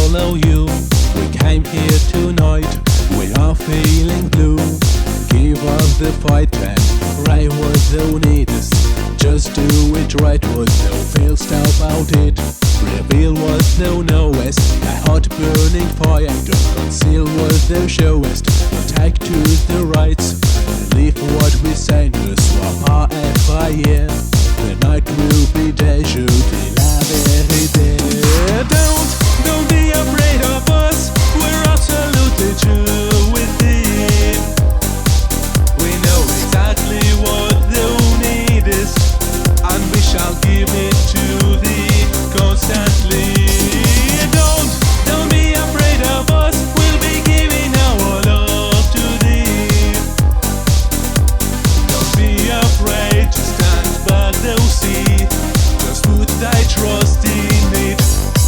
follow you. We came here tonight, we are feeling blue. Give us the fight and right was no need us. Just do it right, was no feels about it. Reveal was no knowest, a hot burning fire. Don't conceal was no showest. Take to the rights, believe what we say. Ne sois pas effrayé. The night will be day, je dis la vérité. Don't be afraid of us. We're absolutely true with it. We know exactly what the need is, and we shall give it to thee constantly. Don't be afraid of us. We'll be giving our love to thee. Don't be afraid to stand by the sea. Just put thy trust in it.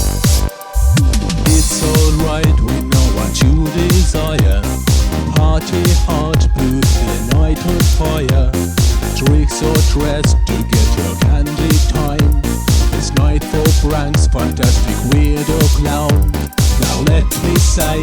It's alright, we know what you desire. Party hard, put the night on fire. Tricks or dress to get your candy time. It's night for pranks, fantastic weirdo clown. Now let me say